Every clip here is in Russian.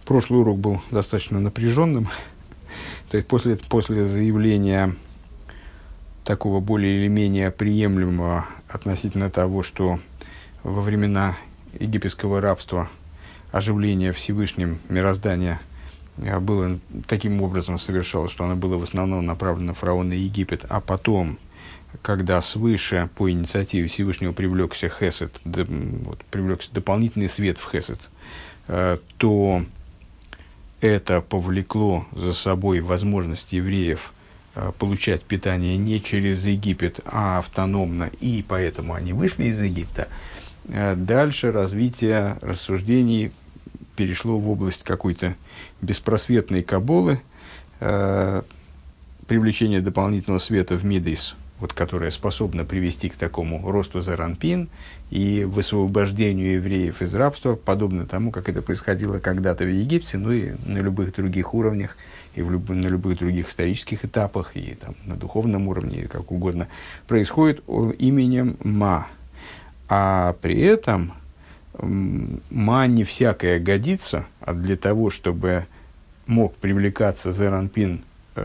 Прошлый урок был достаточно напряженным. То есть после заявления такого более или менее приемлемого относительно того, что во времена египетского рабства оживление Всевышним мироздания было таким образом совершалось, что оно было в основном направлено на фараона и Египет, а потом, когда свыше по инициативе Всевышнего привлекся хесед, привлекся дополнительный свет в хесед, то это повлекло за собой возможность евреев получать питание не через Египет, а автономно, и поэтому они вышли из Египта. Дальше развитие рассуждений перешло в область какой-то беспросветной каболы, привлечение дополнительного света в Мидейс, которая способна привести к такому росту зеранпин и высвобождению евреев из рабства, подобно тому, как это происходило когда-то в Египте, ну и на любых других уровнях, и на любых других исторических этапах, и там, на духовном уровне, и как угодно, происходит именем Ма. А при этом Ма не всякое годится, а для того, чтобы мог привлекаться зеранпин,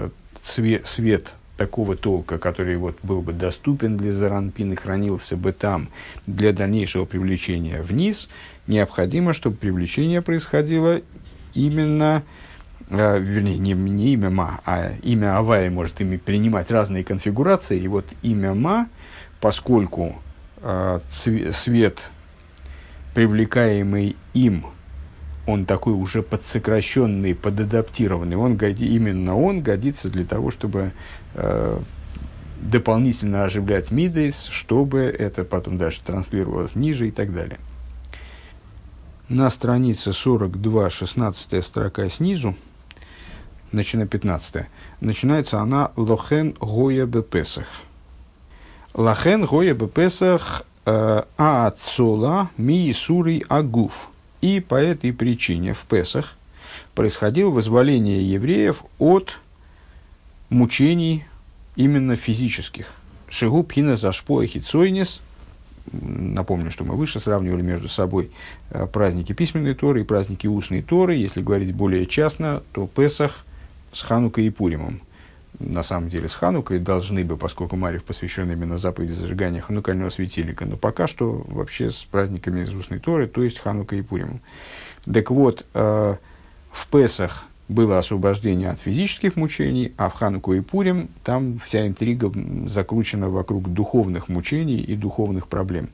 свет такого толка, который был бы доступен для зеранпин и хранился бы там для дальнейшего привлечения вниз, необходимо, чтобы привлечение происходило именно, вернее, не имя Ма, а имя Авая может принимать разные конфигурации. И вот имя Ма, поскольку свет, привлекаемый им, он такой уже подсокращенный, подадаптированный, именно он годится для того, чтобы дополнительно оживлять Мидейс, чтобы это потом дальше транслировалось ниже и так далее. На странице 42, 16 строка снизу, 15, начинается она «Лохен гоя бепесах». «Лохен гоя бепесах аацола ми исурий агуф». И по этой причине в Песах происходило вызволение евреев от мучений именно физических. Шигу пхина зашпо хицойнис. Напомню, что мы выше сравнивали между собой праздники письменной Торы и праздники устной Торы. Если говорить более частно, то Песах с Ханукой и Пуримом. На самом деле с Ханукой должны бы, поскольку Марев посвящен именно заповеди зажигания ханукального светильника, но пока что вообще с праздниками из устной Торы, то есть Ханукой и Пуримом. Так вот, в Песах было освобождение от физических мучений, а в Хануку и Пурим там вся интрига закручена вокруг духовных мучений и духовных проблем.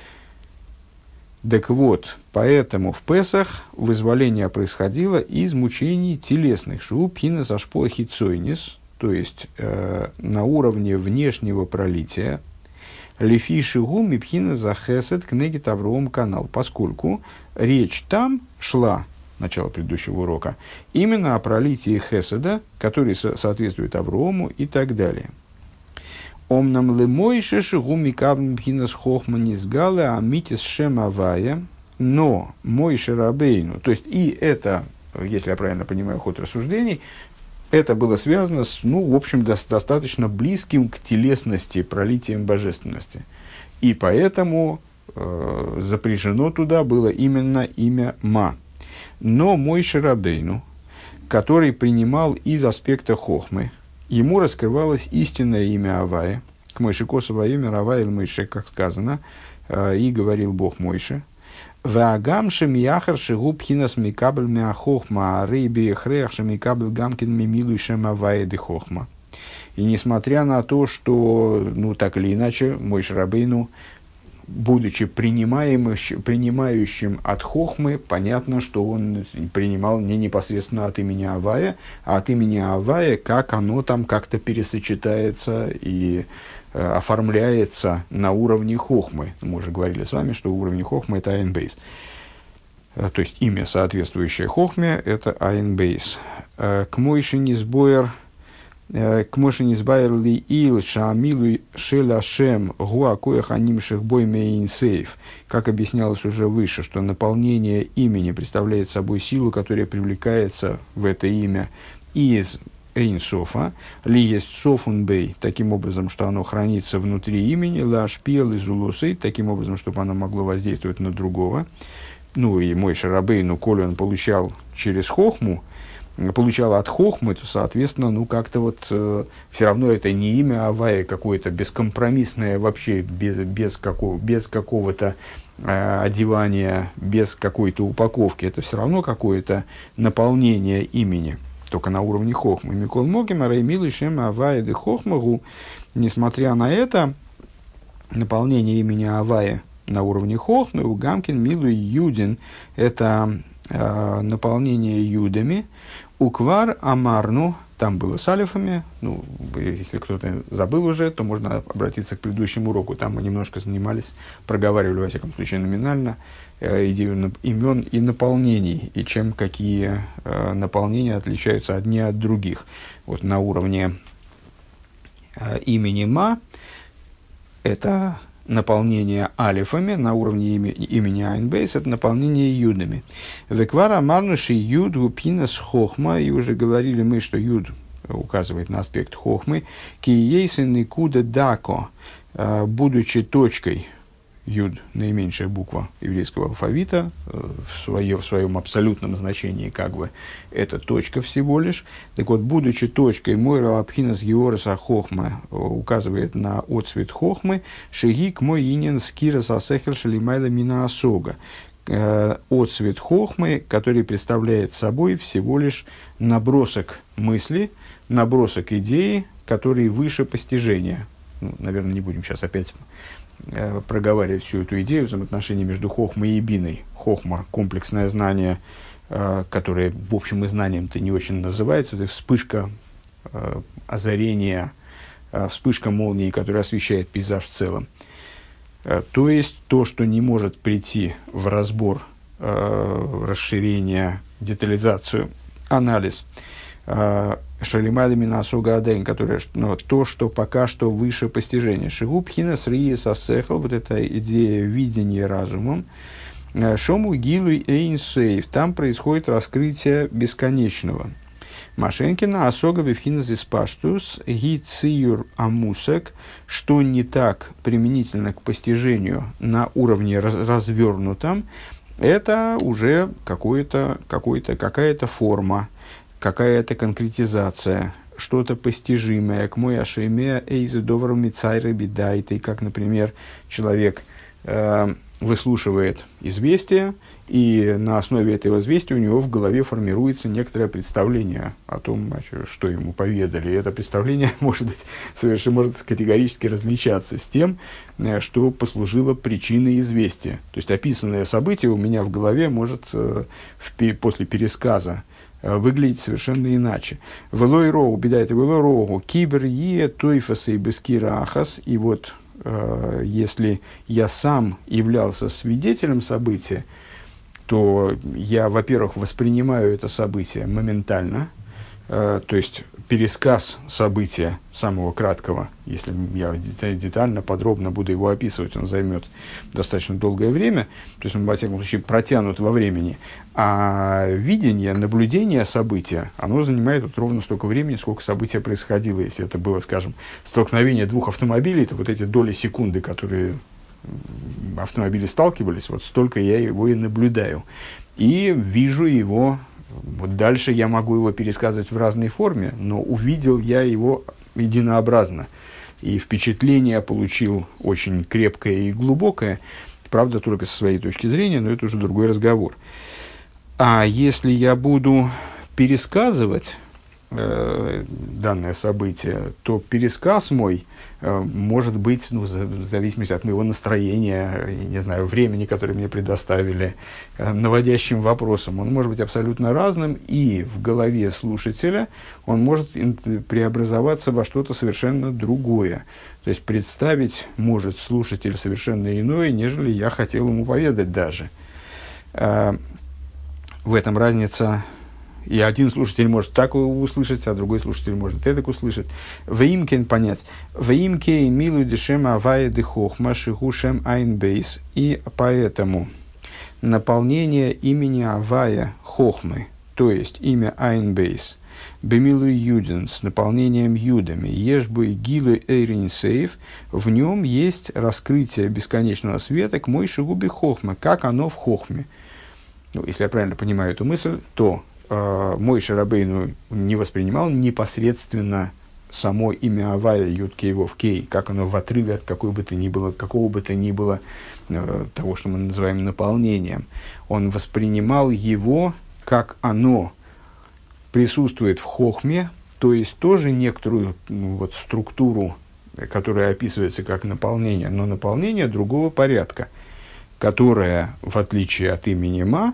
Так вот, поэтому в Песах вызволение происходило из мучений телесных. Шуупхина зашпо хицойнис, то есть на уровне внешнего пролития. Лефи шигу мипхина захесет кнегит Авроам канал, поскольку речь там шла, начало предыдущего урока, именно о пролитии хеседа, который соответствует Авроаму и так далее. Омнам лемойше шигу микабн мипхинас хохма низгалы амитис шем авая, но Мойше Рабейну, то есть и это, если я правильно понимаю ход рассуждений, это было связано с, в общем, достаточно близким к телесности пролитием божественности. И поэтому запряжено туда было именно имя Ма. Но Мойше Рабейну, который принимал из аспекта хохмы, ему раскрывалось истинное имя Авая. К Мойше Косово имя Авая Мойше, как сказано, и говорил Бог Мойше. Ваагамши мияхар шигу пхинас микабель миахохма, а рейби хреах шемикабель гамкин мимилуй шемаваеды хохма. И несмотря на то, что, так или иначе, Мойше Рабейну, будучи принимающим от хохмы, понятно, что он принимал не непосредственно от имени Авая, а от имени Авая, как оно там как-то пересочетается и оформляется на уровне хохмы. Мы уже говорили с вами, что уровень хохмы – это Айн-бейс. То есть имя, соответствующее хохме, это Айн-бейс. К Мойше низбайр ли ил шаамилу шелашем гуакоях анимших бойме инсейф. Как объяснялось уже выше, что наполнение имени представляет собой силу, которая привлекается в это имя из Эйнсофа, ли есть софунбей, таким образом, что оно хранится внутри имени, лашпиел и зулусы, таким образом, чтобы оно могло воздействовать на другого. ну и Мойше Рабейну, коли он получал через хохму, получал от хохмы, то, соответственно, ну, как-то вот все равно это не имя Авая какое-то бескомпромиссное, вообще без какого-то одевания, без какой-то упаковки. Это все равно какое-то наполнение имени, только на уровне хохмы. Микол Могим, Араймилу, Шем, Авая, де Хохмагу. Несмотря на это, наполнение имени Авая на уровне хохмы, у Гамкин, Милу и Юдин, это наполнение юдами. Уквар Амарну, там было с алифами, ну, если кто-то забыл уже, то можно обратиться к предыдущему уроку, там мы немножко занимались, проговаривали, во всяком случае, номинально идею имен и наполнений, и чем какие наполнения отличаются одни от других. Вот на уровне имени Ма, это наполнение алифами, на уровне имени Айнбейс это наполнение юдами. Веквара марнуши юд гупинас хохма, и уже говорили мы, что юд указывает на аспект хохмы, киейсен и куда дако, будучи точкой, юд, наименьшая буква еврейского алфавита, в своем абсолютном значении, как бы, это точка всего лишь. Так вот, будучи точкой, мой ралапхинас геораса хохма указывает на отцвет хохмы, шегик мой инин скирас асехер шалимайла мина асога. Отцвет хохмы, который представляет собой всего лишь набросок мысли, набросок идеи, который выше постижения. Ну, наверное, не будем сейчас опять проговаривать всю эту идею взаимоотношений между хохмой и биной. Хохма – комплексное знание, которое, в общем, и знанием-то не очень называется. Это вспышка озарения, вспышка молнии, которая освещает пейзаж в целом. То есть, то, что не может прийти в разбор, расширение, детализацию, анализ – Шалимайда Минасуга Аден, которое, ну, то, что пока что выше постижения. Шигубхина срии сасехал, вот эта идея видения разумом. Шому гилуй эйнсейв, там происходит раскрытие бесконечного. Машенкина асога бифхина зиспаштус ги циюр амусек, что не так применительно к постижению на уровне развернутом, это уже какая-то форма, какая-то конкретизация, что-то постижимое, к мой ашеме эйзе довром мицайры бедайты, как, например, человек выслушивает известие, и на основе этого известия у него в голове формируется некоторое представление о том, что ему поведали. И это представление может категорически различаться с тем, что послужило причиной известия. То есть описанное событие у меня в голове может после пересказа выглядеть совершенно иначе. Велой роу, бедает велой роу, кибер е, тойфасы бескира ахас. И вот, если я сам являлся свидетелем события, то я, во-первых, воспринимаю это событие моментально, то есть пересказ события самого краткого, если я детально, подробно буду его описывать, он займет достаточно долгое время, то есть он, во всяком случае, протянут во времени, а видение, наблюдение события, оно занимает вот ровно столько времени, сколько событие происходило. Если это было, скажем, столкновение двух автомобилей, то вот эти доли секунды, которые автомобили сталкивались, вот столько я его и наблюдаю. И вижу его. Вот дальше я могу его пересказывать в разной форме, но увидел я его единообразно. И впечатление получил очень крепкое и глубокое, правда, только со своей точки зрения, но это уже другой разговор. А если я буду пересказывать данное событие, то пересказ мой может быть, ну, в зависимости от моего настроения, не знаю, времени, которое мне предоставили, наводящим вопросом, он может быть абсолютно разным, и в голове слушателя он может преобразоваться во что-то совершенно другое. То есть представить может слушатель совершенно иное, нежели я хотел ему поведать даже. В этом разница. И один слушатель может так услышать, а другой слушатель может так услышать. Ваимкен понять. Ваимкен милу дешем авая де хохма шихушем айнбейс. И поэтому наполнение имени Авая хохмы, то есть имя айнбейс, бемилу юдин с наполнением юдами, ешбу и гилу эйрин сейф, в нем есть раскрытие бесконечного света к мой шигуби хохма, как оно в хохме. ну, если я правильно понимаю эту мысль, то Мойше Рабейну не воспринимал непосредственно само имя Авая Юд Кей Вов Кей, как оно в отрыве от какого бы то ни было того, что мы называем наполнением. Он воспринимал его, как оно присутствует в хохме, то есть тоже некоторую вот, структуру, которая описывается как наполнение, но наполнение другого порядка, которое, в отличие от имени Ма,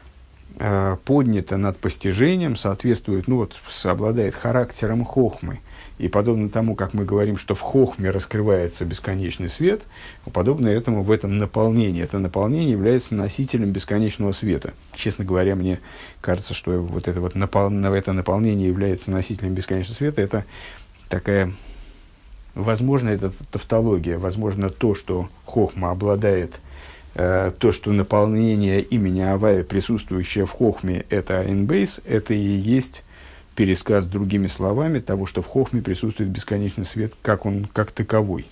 поднято над постижением, соответствует, ну вот, обладает характером хохмы. И подобно тому, как мы говорим, что в хохме раскрывается бесконечный свет, подобно этому в этом наполнении. Это наполнение является носителем бесконечного света. Честно говоря, мне кажется, что вот это, вот это наполнение является носителем бесконечного света. Это такая, возможно, это тавтология, возможно, то, что хохма обладает, то, что наполнение имени Авая, присутствующее в хохме, это Айнбейс, это и есть пересказ другими словами того, что в хохме присутствует бесконечный свет, как таковой.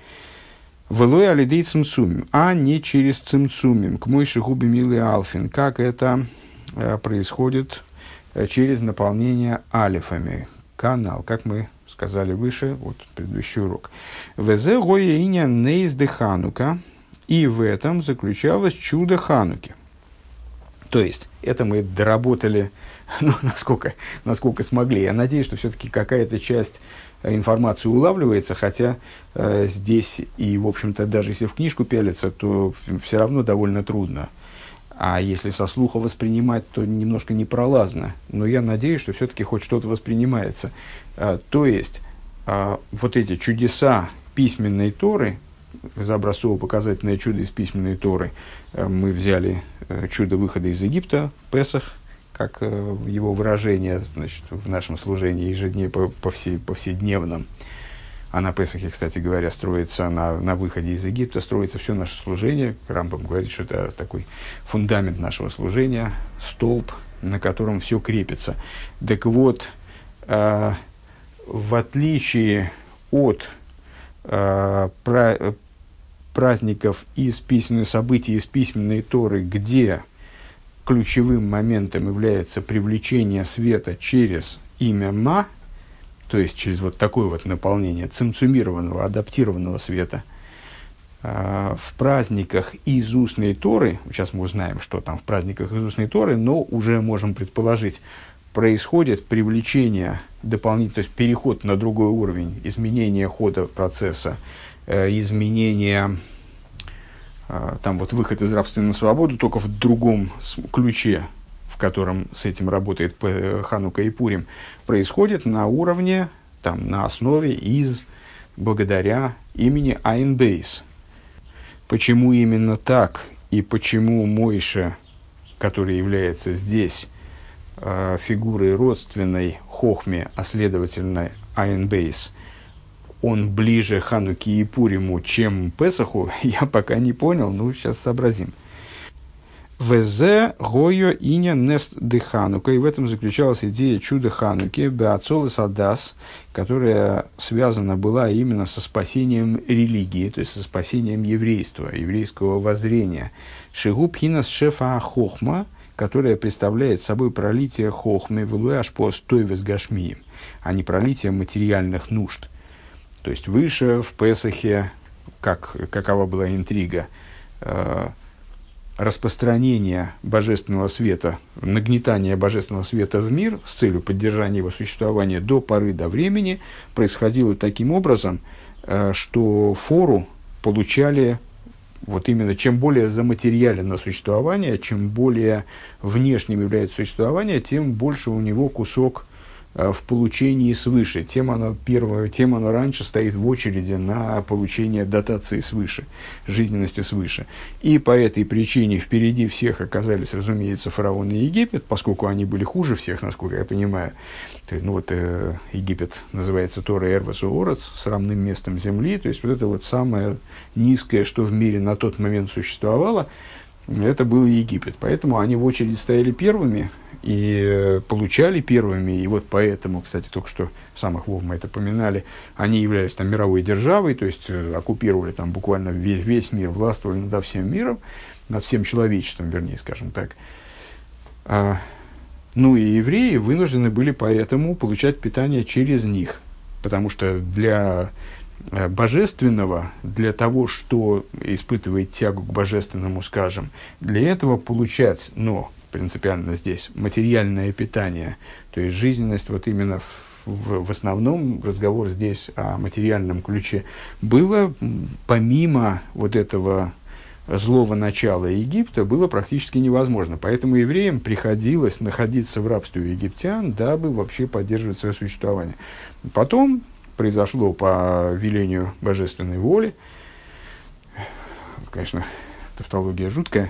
Велой алидей цимцумим, а не через цимцумим, к мойши губи милый алфин, как это происходит через наполнение алифами, канал, как мы сказали выше, вот предыдущий урок. Везе гоя иня нейс де ханука, и в этом заключалось чудо Хануки. То есть, это мы доработали, ну, насколько смогли. Я надеюсь, что все-таки какая-то часть информации улавливается, хотя здесь и, в общем-то, даже если в книжку пялиться, то все равно довольно трудно. А если со слуха воспринимать, то немножко непролазно. Но я надеюсь, что все-таки хоть что-то воспринимается. То есть, вот эти чудеса письменной Торы, за образцово-показательное чудо из письменной Торы, мы взяли чудо выхода из Египта, Песах, как его выражение, значит, в нашем служении повседневном. А на Песахе, кстати говоря, строится, на выходе из Египта строится все наше служение. Рамбам говорит, что это такой фундамент нашего служения, столб, на котором все крепится. Так вот, в отличие от праздников из письменных событий, из письменной Торы, где ключевым моментом является привлечение света через имя Ма, то есть через вот такое вот наполнение цимцумированного, адаптированного света, в праздниках из устной Торы, сейчас мы узнаем, что там в праздниках из устной Торы, но уже можем предположить, происходит привлечение дополнительно, то есть переход на другой уровень, изменение хода процесса, изменение, там вот выход из рабства на свободу, только в другом ключе, в котором с этим работает Ханука и Пурим, происходит на уровне, там, на основе благодаря имени Айнбейс. Почему именно так, и почему Мойше, который является здесь фигурой родственной Хохме, а следовательно Айнбейс, он ближе Хануке и Пуриму, чем Песаху, я пока не понял, но сейчас сообразим. Везе гойо иня нест де Ханука, и в этом заключалась идея чуда Хануки, беацолес адас, которая связана была именно со спасением религии, то есть со спасением еврейства, еврейского воззрения. Шигу пхинас шефа хохма, которая представляет собой пролитие хохмы, вэлуэш по стойвес гашмием, а не пролитие материальных нужд. То есть выше в Песахе, какова была интрига, распространение божественного света, нагнетание божественного света в мир с целью поддержания его существования до поры до времени происходило таким образом, что фору получали вот именно, чем более заматериалено существование, чем более внешним является существование, тем больше у него кусок в получении свыше, тем оно раньше стоит в очереди на получение дотации свыше, жизненности свыше. И по этой причине впереди всех оказались, разумеется, фараон и Египет, поскольку они были хуже всех, насколько я понимаю. То есть, Египет называется Тора Эрвес Уорец, срамным местом земли, то есть вот это вот самое низкое, что в мире на тот момент существовало, это был Египет. Поэтому они в очереди стояли первыми и получали первыми. И вот поэтому, кстати, только что в самых Вов мы это поминали, они являлись там мировой державой, то есть оккупировали там буквально весь мир, властвовали над всем миром, над всем человечеством, вернее, скажем так. Ну и евреи вынуждены были поэтому получать питание через них, потому что для божественного, для того, что испытывает тягу к божественному, скажем, для этого получать, но принципиально здесь, материальное питание, то есть жизненность вот именно в основном разговор здесь о материальном ключе, было помимо вот этого злого начала Египта, было практически невозможно. Поэтому евреям приходилось находиться в рабстве у египтян, дабы вообще поддерживать свое существование. Потом произошло по велению божественной воли, конечно, тавтология жуткая,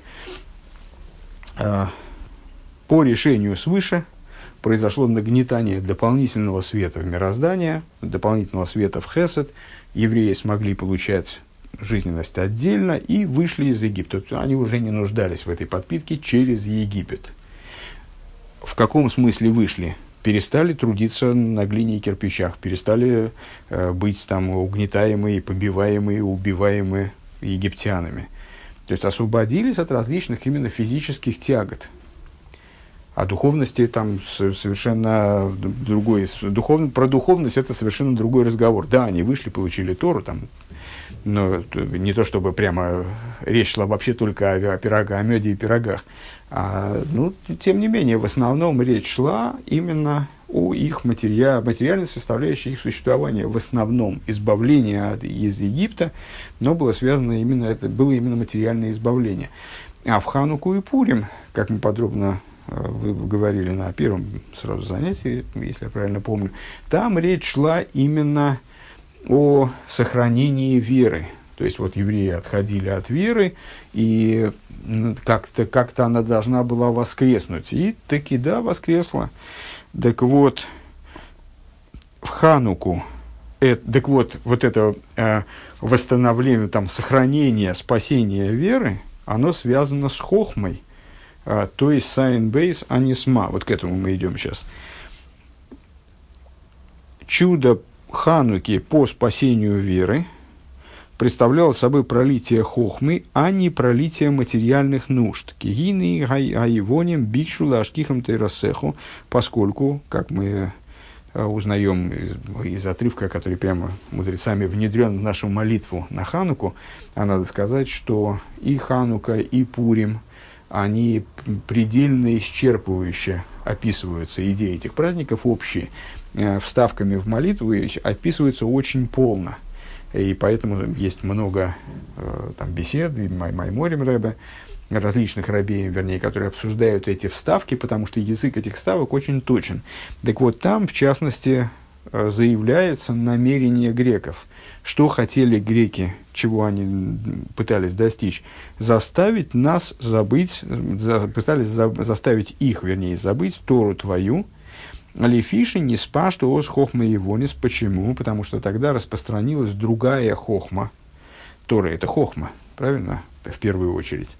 по решению свыше произошло нагнетание дополнительного света в мироздание, дополнительного света в хесед. Евреи смогли получать жизненность отдельно и вышли из Египта. Они уже не нуждались в этой подпитке через Египет. В каком смысле вышли? Перестали трудиться на глине и кирпичах, перестали быть там угнетаемые, побиваемые, убиваемые египтянами. То есть освободились от различных именно физических тягот. О духовности там совершенно другой. Про духовность это совершенно другой разговор. Да, они вышли, получили Тору, там, но не то чтобы прямо речь шла вообще только о меде и пирогах. Тем не менее, в основном речь шла именно о их материальной составляющей их существования. В основном избавление из Египта, но было связано это было именно материальное избавление. А в Хануку и Пурим, как мы подробно вы говорили на первом сразу занятии, если я правильно помню, там речь шла именно о сохранении веры. То есть, вот евреи отходили от веры, и как-то она должна была воскреснуть. И таки да, воскресла. Так вот, в Хануку, вот это восстановление, там, сохранение, спасение веры, оно связано с хохмой. То есть сайн бейс анисма. Вот к этому мы идем сейчас. Чудо Хануки по спасению веры представляло собой пролитие хохмы, а не пролитие материальных нужд. Кигины гаивоним бикшу лашкихам тейрасеху, поскольку, как мы узнаем из отрывка, который прямо мудрецами внедрен в нашу молитву на Хануку, а надо сказать, что и Ханука, и Пурим, они предельно исчерпывающе описываются, идеи этих праздников общие, вставками в молитву описываются очень полно. И поэтому есть много бесед, и Майморим Ребе, различных рабеев, вернее, которые обсуждают эти вставки, потому что язык этих вставок очень точен. Так вот, там, в частности, заявляется намерение греков. Что хотели греки, чего они пытались достичь? Заставить нас забыть, пытались заставить их, вернее, забыть Тору твою, Лефиши не спа, что ос хохма и вонис. Почему? Потому что тогда распространилась другая хохма. Тора – это хохма, правильно? В первую очередь.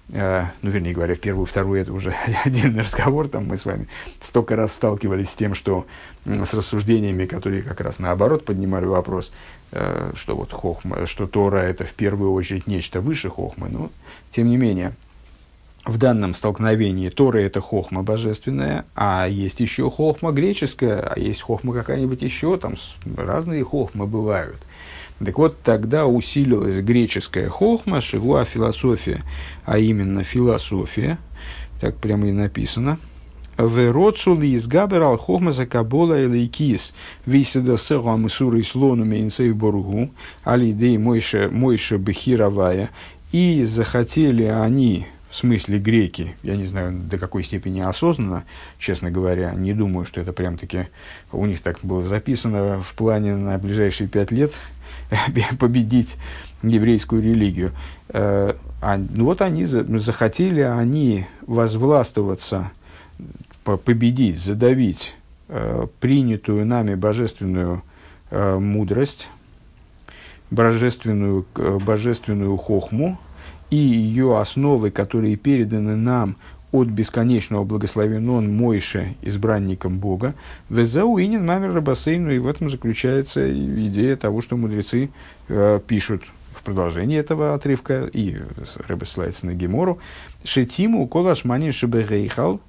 Вернее говоря, в первую, вторую – это уже отдельный разговор. Там мы с вами столько раз сталкивались с тем, что с рассуждениями, которые как раз наоборот поднимали вопрос, что вот хохма, что Тора – это в первую очередь нечто выше хохмы. Но, тем не менее, в данном столкновении Тора – это хохма божественная, а есть еще хохма греческая, а есть хохма какая-нибудь еще, там разные хохмы бывают. Так вот, тогда усилилась греческая хохма, шигуа философия, а именно философия, так прямо и написано. «Вероцули изгабер ал хохма закабола элейкис, висада сэгу амисуры слону мейнсей боргу, алидей мойша бехировая». И захотели они, в смысле греки, я не знаю до какой степени осознанно, честно говоря, не думаю, что это прям-таки у них так было записано в плане на ближайшие 5 лет, победить еврейскую религию. Вот они захотели они возвластвоваться, победить, задавить принятую нами божественную мудрость, божественную хохму и ее основы, которые переданы нам от бесконечного благословен он Мойше, избранником Бога, везауинин мамер рабасейну, и в этом заключается идея того, что мудрецы пишут в продолжении этого отрывка, и Ребе ссылается на Гемору, шетиму колашманин шебегейхал,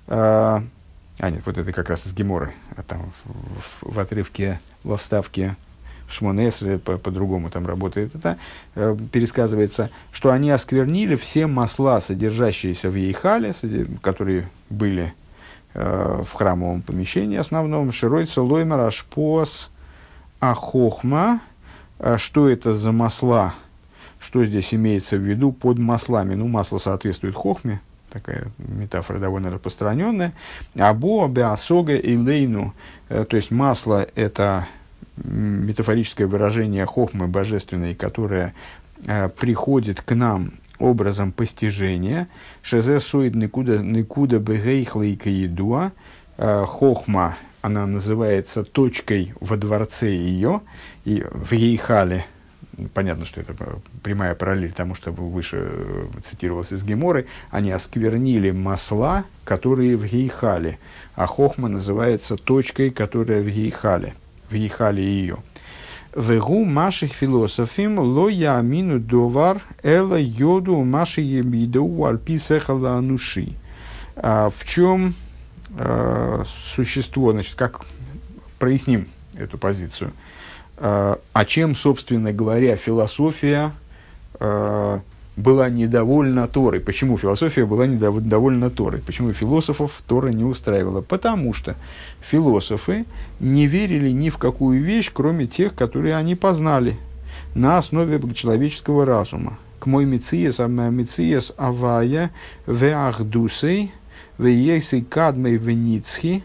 Нет, вот это как раз из Геморы. А там в отрывке, во вставке в Шмон-Эсре по-другому там работает это, пересказывается, что они осквернили все масла, содержащиеся в Ейхале, которые были в храмовом помещении основном, Широйца Лоймер Ашпос Ахохма. Что это за масла? Что здесь имеется в виду под маслами? Ну, масло соответствует хохме, такая метафора довольно распространенная. Або беасога и лейну, то есть масло – это метафорическое выражение хохмы божественной, которая приходит к нам образом постижения. Шезе соид никуда бегейхлейка едуа. Хохма, она называется точкой во дворце ее, и в Ейхале. Понятно, что это прямая параллель тому, что выше цитировалось из Геморы. Они осквернили масла, которые в Ейхале. А хохма называется точкой, которая в Ейхале ее. Вегу маших философим ло ямину довар эла йоду маши ебиду альписехала ануши. В чем существо, значит, как проясним эту позицию. А чем, собственно говоря, философия была недовольна Торой? Почему философия была недовольна Торой? Почему философов Тора не устраивала? Потому что философы не верили ни в какую вещь, кроме тех, которые они познали на основе человеческого разума. К мой мициес авая веахдусей веесей кадмей веницхи,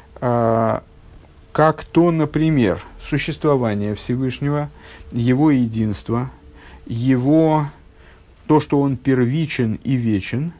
как то, например, существование Всевышнего, его единство, его то, что он первичен и вечен,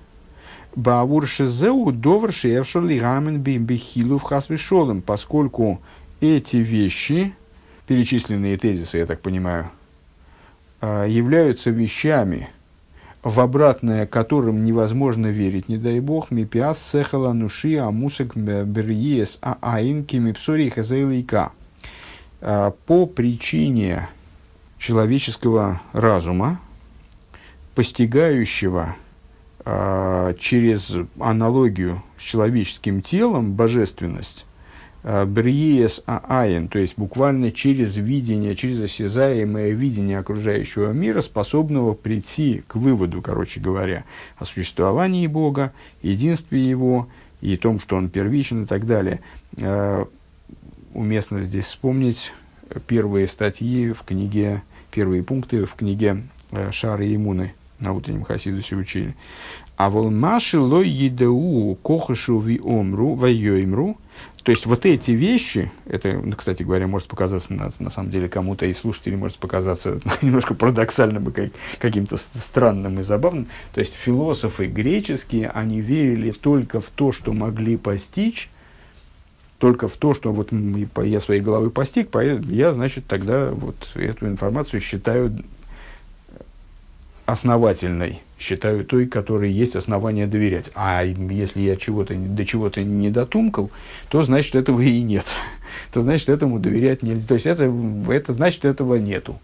поскольку эти вещи, перечисленные тезисы, я так понимаю, являются вещами, в обратное которым невозможно верить, не дай бог, мипиас сехала нуши амусек бериес аинки мипсори хазейлейка. По причине человеческого разума, постигающего через аналогию с человеческим телом божественность, бриес аайн, то есть буквально через видение, через осязаемое видение окружающего мира, способного прийти к выводу, короче говоря, о существовании Бога, единстве Его и том, что Он первичен и так далее. Уместно здесь вспомнить первые статьи в книге, первые пункты в книге Шары и Имуны, на утреннем Хасидусе учили. А волмаши ло едеу кохашу ви омру вайоимру. То есть вот эти вещи, это, кстати говоря, может показаться на самом деле кому-то из слушателей может показаться немножко парадоксальным и каким-то странным и забавным. То есть философы греческие, они верили только в то, что могли постичь, только в то, что вот я своей головой постиг, я, значит, тогда вот эту информацию считаю основательной, считаю той, которой есть основания доверять. А если я до чего-то не дотумкал, то значит, этого и нет. То значит, этому доверять нельзя. То есть, это значит, этого нету.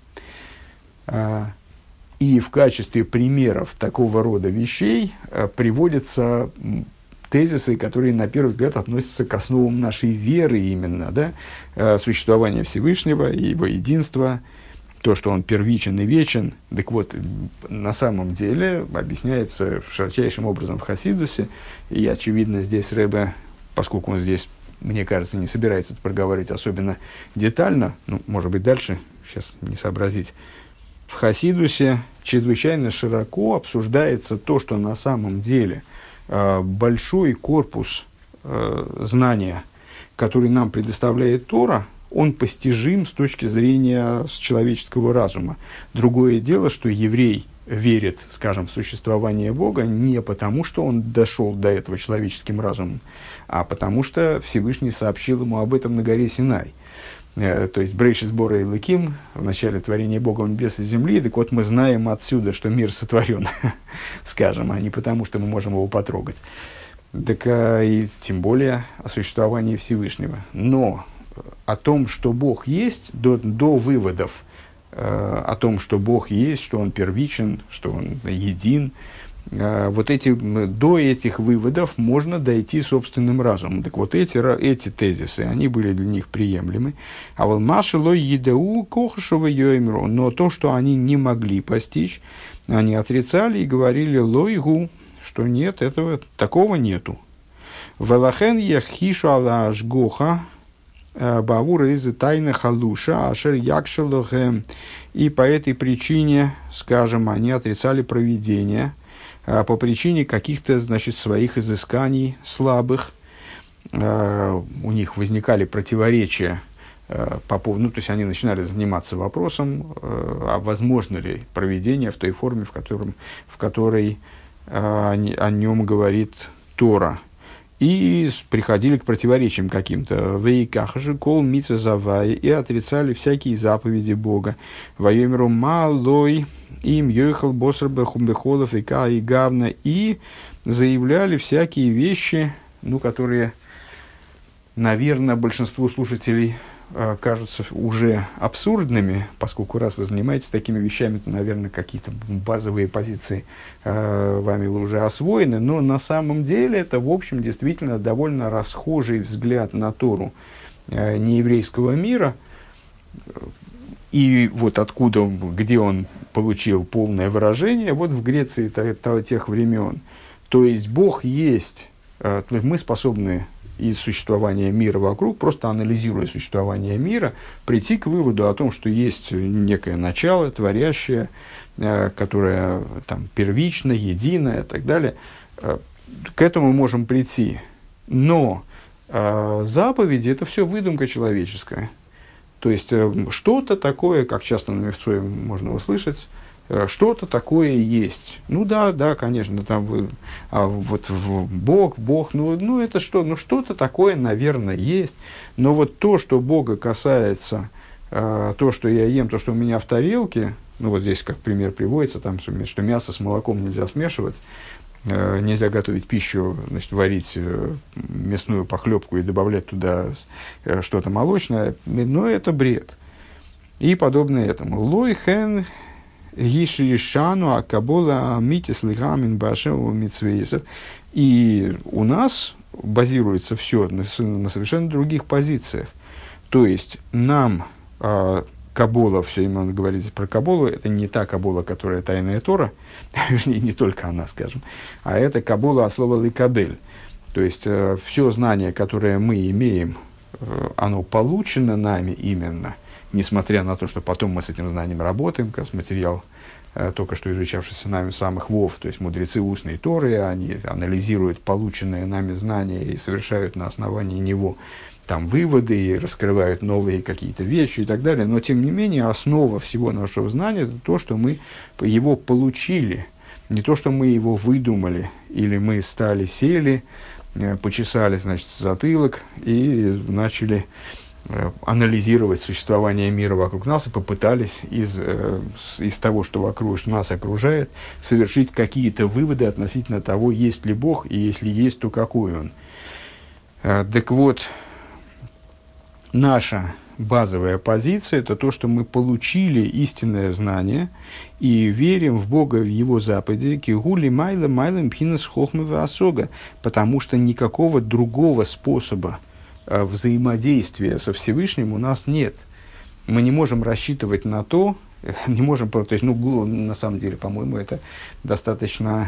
И в качестве примеров такого рода вещей приводятся тезисы, которые, на первый взгляд, относятся к основам нашей веры именно, да? Существование Всевышнего, его единства, то, что он первичен и вечен. Так вот, на самом деле, объясняется широчайшим образом в Хасидусе, и, очевидно, здесь Ребе, поскольку он здесь, мне кажется, не собирается это проговаривать особенно детально, ну, может быть, дальше, сейчас не сообразить, в Хасидусе чрезвычайно широко обсуждается то, что на самом деле большой корпус знания, который нам предоставляет Тора, он постижим с точки зрения человеческого разума. Другое дело, что еврей верит, скажем, в существование Бога не потому, что он дошел до этого человеческим разумом, а потому что Всевышний сообщил ему об этом на горе Синай. То есть Брейшис Бора и Лыким, в начале творения Богом небес и земли, так вот мы знаем отсюда, что мир сотворен, скажем, а не потому, что мы можем его потрогать. Так и тем более о существовании Всевышнего. Но о том, что Бог есть, до выводов о том, что Бог есть, что Он первичен, что Он един, до этих выводов можно дойти собственным разумом. Так вот, эти тезисы, они были для них приемлемы. А вот машело едеу кохашева йоймру, но то, что они не могли постичь, они отрицали и говорили лойгу, что нет, такого нету. Велахен яхишу ала ашгоха бавура из тайна халуша ашер якшелохем. И по этой причине, скажем, они отрицали провидение, по причине каких-то, значит, своих изысканий слабых. У них возникали противоречия по поводу, то есть они начинали заниматься вопросом, а возможно ли провидение в той форме, в которой о нем говорит Тора. И приходили к противоречиям каким-то. «Вейках же кол митца завай» и отрицали всякие заповеди Бога. «Вайомеру малой им йохал боср бехолов и ка и гавна» и заявляли всякие вещи, которые, наверное, большинству слушателей кажутся уже абсурдными, поскольку раз вы занимаетесь такими вещами, то, наверное, какие-то базовые позиции вами уже освоены, но на самом деле это, в общем, действительно довольно расхожий взгляд на Тору нееврейского мира. И вот откуда, где он получил полное выражение, вот в Греции тех времен. То есть Бог есть, мы способны из существования мира вокруг, просто анализируя существование мира, прийти к выводу о том, что есть некое начало, творящее, которое там первично, единое и так далее. К этому мы можем прийти. Но заповеди – это все выдумка человеческая. То есть что-то такое, как часто на Мевцое можно услышать, что-то такое есть. Да, конечно, там Бог, это что? Что-то такое, наверное, есть. Но вот то, что Бога касается, то, что я ем, то, что у меня в тарелке, вот здесь как пример приводится, там, что мясо с молоком нельзя смешивать, нельзя готовить пищу, значит, варить мясную похлебку и добавлять туда что-то молочное, но это бред. И подобное этому. Лойхен Гишишану Акабола Митис Лихамин Башеву Мицвейсов. И у нас базируется все на совершенно других позициях. То есть нам Кабола, все время говорится про Каболу, это не та Кабола, которая тайная Тора, вернее, не только она, скажем, а это Кабола от слова ликабель. То есть все знание, которое мы имеем, оно получено нами именно, несмотря на то, что потом мы с этим знанием работаем, как раз материал, только что изучавшийся нами самых вов, то есть мудрецы устной Торы, они анализируют полученные нами знания и совершают на основании него там выводы, и раскрывают новые какие-то вещи и так далее. Но, тем не менее, основа всего нашего знания – это то, что мы его получили, не то, что мы его выдумали, или мы сели, почесали, значит, затылок и начали анализировать существование мира вокруг нас и попытались из того, что вокруг нас окружает, совершить какие-то выводы относительно того, есть ли Бог, и если есть, то какой Он. Так вот, наша базовая позиция – это то, что мы получили истинное знание и верим в Бога, в Его заповеди, кигули майла майлем пхинас хохмы осога, потому что никакого другого способа взаимодействия со Всевышним у нас нет. Мы не можем рассчитывать на то, на самом деле, по-моему, это достаточно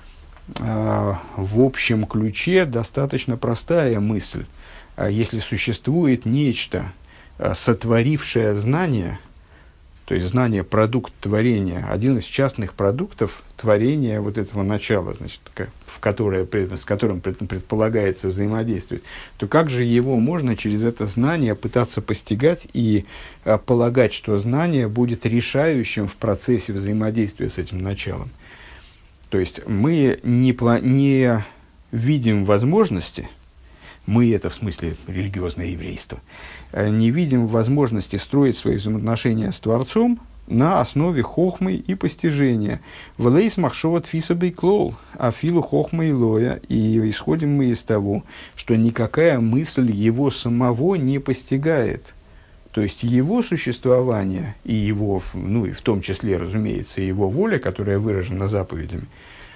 в общем ключе достаточно простая мысль. Если существует нечто, сотворившее знание, то есть знание – продукт творения, один из частных продуктов творения вот этого начала, значит, с которым предполагается взаимодействовать, то как же его можно через это знание пытаться постигать и полагать, что знание будет решающим в процессе взаимодействия с этим началом? То есть мы не видим возможности, мы это в смысле религиозное еврейство, не видим возможности строить свои взаимоотношения с Творцом на основе хохмы и постижения. «Вэлэйс махшова тфиса бейклол, афилу хохма и лоя». И исходим мы из того, что никакая мысль его самого не постигает. То есть его существование и его, и в том числе, разумеется, его воля, которая выражена заповедями,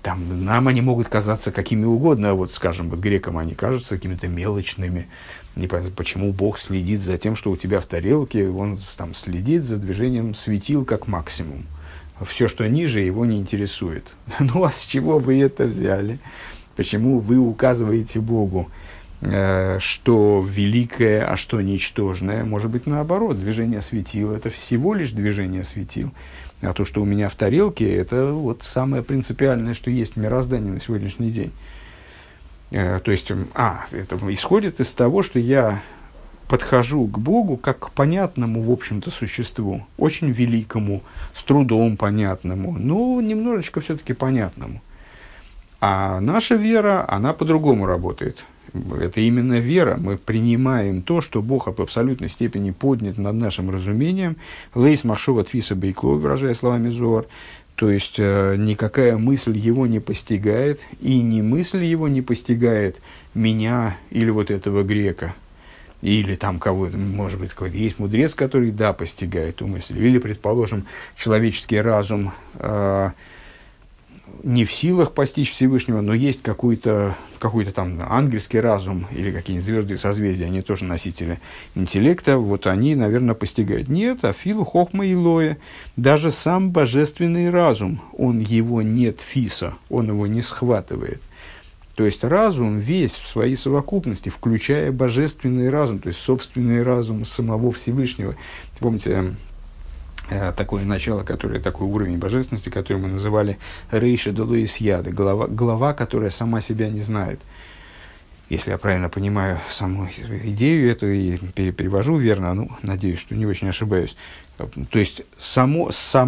Там, нам они могут казаться какими угодно, а вот, скажем, вот грекам они кажутся какими-то мелочными. Непонятно, почему Бог следит за тем, что у тебя в тарелке, он там следит за движением светил как максимум. Все, что ниже, его не интересует. Ну, а с чего вы это взяли? Почему вы указываете Богу, что великое, а что ничтожное? Может быть, наоборот, движение светил – это всего лишь движение светил. А то, что у меня в тарелке, это вот самое принципиальное, что есть в мироздании на сегодняшний день. То есть, это исходит из того, что я подхожу к Богу как к понятному, в общем-то, существу, очень великому, с трудом понятному, но немножечко все-таки понятному. А наша вера, она по-другому работает. Это именно вера. Мы принимаем то, что Бог в абсолютной степени поднят над нашим разумением. Лейс махшова твиса бейкло, выражая словами Зоар. То есть, никакая мысль его не постигает, и ни мысль его не постигает меня или вот этого грека. Или там кого-то, может быть, какой-то есть мудрец, который, да, постигает ту мысль. Или, предположим, человеческий разум не в силах постичь Всевышнего, но есть какой-то там ангельский разум или какие-нибудь звезды созвездия, они тоже носители интеллекта, вот они, наверное, постигают. Нет, афилу хохма и лоя, даже сам божественный разум, он его не тфиса, он его не схватывает. То есть разум весь в своей совокупности, включая божественный разум, то есть собственный разум самого Всевышнего. Помните, такое начало, такой уровень божественности, который мы называли Рейша Делуис Яды, глава, которая сама себя не знает. Если я правильно понимаю саму идею эту и перевожу верно, ну, надеюсь, что не очень ошибаюсь. То есть сам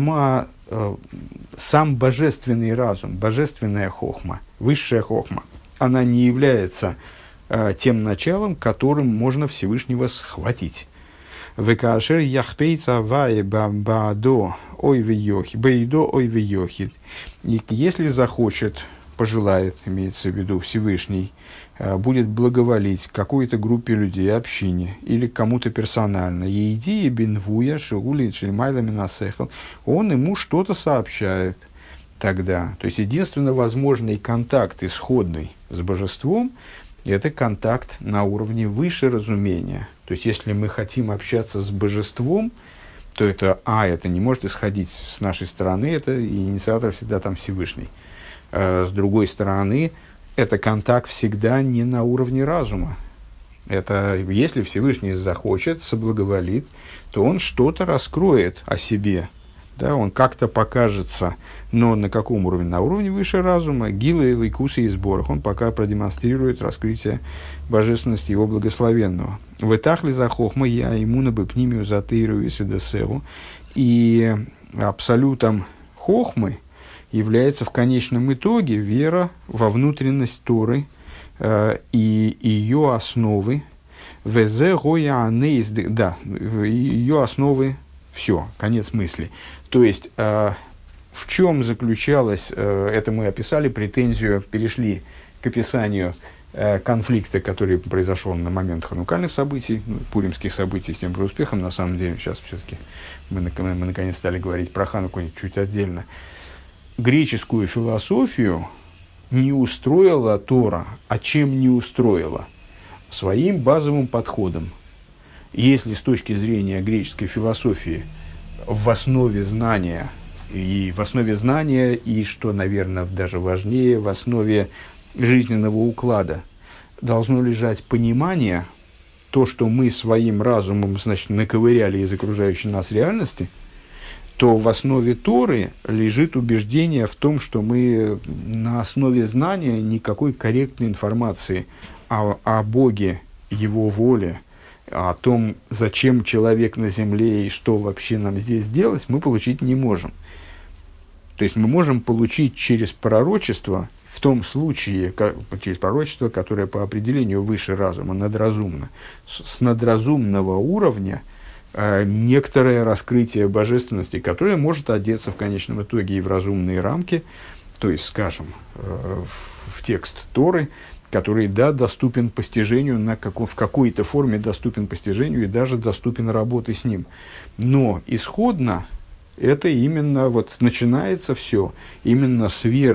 божественный разум, божественная хохма, высшая хохма, она не является тем началом, которым можно Всевышнего схватить. Векашер яхпейца вае баадо ой вейохи, бейдо ой вейохи. Если захочет, пожелает, имеется в виду Всевышний, будет благоволить какой-то группе людей, общине или кому-то персонально, еидия бенвуя шигули шельмайла минасехал, он ему что-то сообщает тогда. То есть, единственно возможный контакт исходный с божеством – это контакт на уровне выше разумения. То есть, если мы хотим общаться с божеством, то это не может исходить с нашей стороны, это инициатор всегда там Всевышний. С другой стороны, это контакт всегда не на уровне разума. Это если Всевышний захочет, соблаговолит, то он что-то раскроет о себе. Да, он как-то покажется, но на каком уровне? На уровне выше разума, гила и лейкуса и сборах. Он пока продемонстрирует раскрытие божественности его благословенного. В этахли за хохма я иммуна бы пнимию затыру и седесеу. И абсолютом хохмы является в конечном итоге вера во внутренность Торы и ее основы. Везе гоя анейс, да, ее основы. Все, конец мысли. То есть, в чем заключалась, это мы описали, претензию, перешли к описанию конфликта, который произошел на момент ханукальных событий, пуримских событий с тем же успехом, на самом деле, сейчас все-таки мы наконец стали говорить про Хануку чуть отдельно. Греческую философию не устроила Тора, а чем не устроила? Своим базовым подходом. Если с точки зрения греческой философии в основе знания, и что, наверное, даже важнее, в основе жизненного уклада должно лежать понимание, то, что мы своим разумом, значит, наковыряли из окружающей нас реальности, то в основе Торы лежит убеждение в том, что мы на основе знания никакой корректной информации о Боге, Его воле, о том, зачем человек на земле и что вообще нам здесь делать, мы получить не можем. То есть мы можем получить через пророчество, в том случае, через пророчество, которое по определению выше разума, надразумно, с надразумного уровня, некоторое раскрытие божественности, которое может одеться в конечном итоге и в разумные рамки, то есть, скажем, в текст Торы, который, да, доступен постижению, в какой-то форме доступен постижению и даже доступен работе с ним. Но исходно это именно, начинается все именно с веры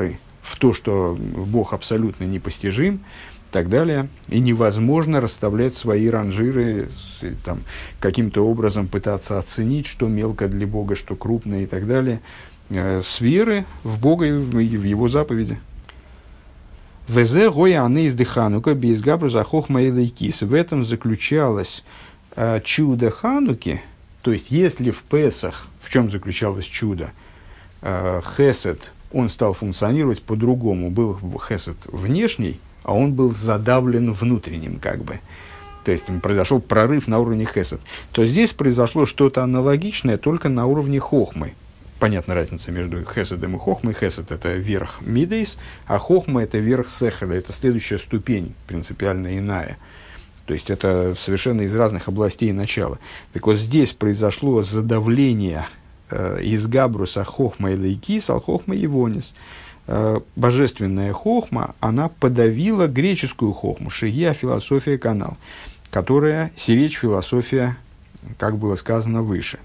в то, что Бог абсолютно непостижим, и так далее, и невозможно расставлять свои ранжиры, там, каким-то образом пытаться оценить, что мелко для Бога, что крупно и так далее, с веры в Бога и в Его заповеди. «Везе гоя анейс де Ханука без габру за хохма и лейкис». В этом заключалось чудо Хануки, то есть если в Песах, в чем заключалось чудо, хесед, он стал функционировать по-другому, был хесед внешний, а он был задавлен внутренним, как бы. То есть произошел прорыв на уровне хесед. То здесь произошло что-то аналогичное, только на уровне хохмы. Понятна разница между хеседом и хохмой. Хесед – это верх мидейс, а хохма – это верх сехеда, это следующая ступень, принципиально иная. То есть это совершенно из разных областей начала. Так вот здесь произошло задавление из габруса хохма и лейкис, ал хохма и вонис. Божественная хохма, она подавила греческую хохму, шия философия канал, которая сиречь философия, как было сказано выше.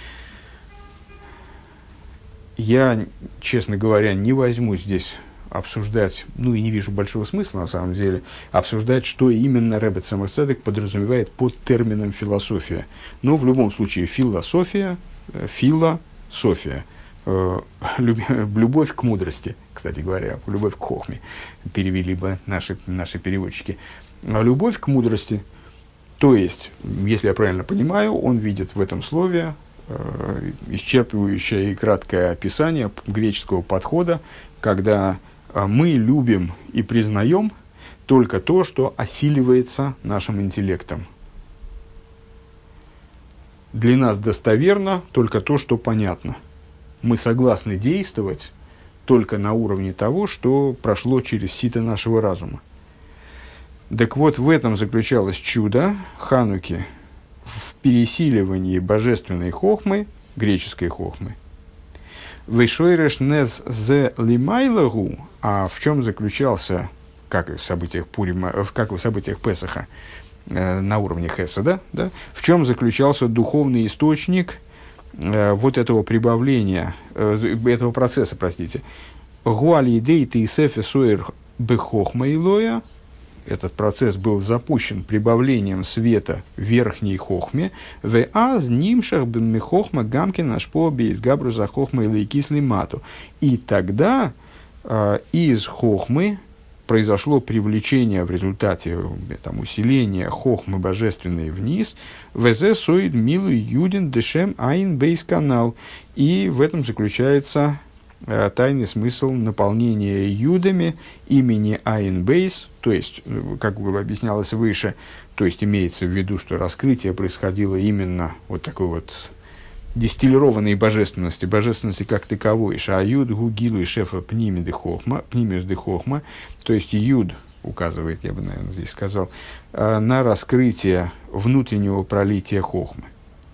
Я, честно говоря, не возьму здесь обсуждать, ну и не вижу большого смысла на самом деле, обсуждать, что именно Ребе Цемах Цедек подразумевает под термином философия. Но в любом случае философия, философия, любовь к мудрости, кстати говоря, любовь к хохме, перевели бы наши переводчики. Любовь к мудрости, то есть, если я правильно понимаю, он видит в этом слове исчерпывающее и краткое описание греческого подхода, когда мы любим и признаем только то, что осиливается нашим интеллектом. Для нас достоверно только то, что понятно. Мы согласны действовать только на уровне того, что прошло через сито нашего разума. Так вот, в этом заключалось чудо Хануки, в пересиливании божественной хохмы, греческой хохмы. «Вейшойреш нез зе лимайлагу», а в чем заключался, как и в событиях Песаха, на уровне Хеседа, да, в чем заключался духовный источник вот этого прибавления, этого процесса, простите. «Гуаль идей ты сефе сойр бехохма илоя». Этот процесс был запущен прибавлением света верхней хохме. «Ве аз нимшах бен хохма гамкин ашпо бейс габру за хохма и лейкис лимату». И тогда из хохмы произошло привлечение в результате усиления хохмы божественной вниз. «Везе соид милу юдин дешем айн бейс канал». И в этом заключается тайный смысл наполнения юдами имени Айн Бейс, то есть, как объяснялось выше, то есть имеется в виду, что раскрытие происходило именно вот такой вот дистиллированной божественности, божественности как таковой, шаюд гугилу и шефа пнимис де хохма, то есть юд указывает, я бы, наверное, здесь сказал, на раскрытие внутреннего пролития хохмы.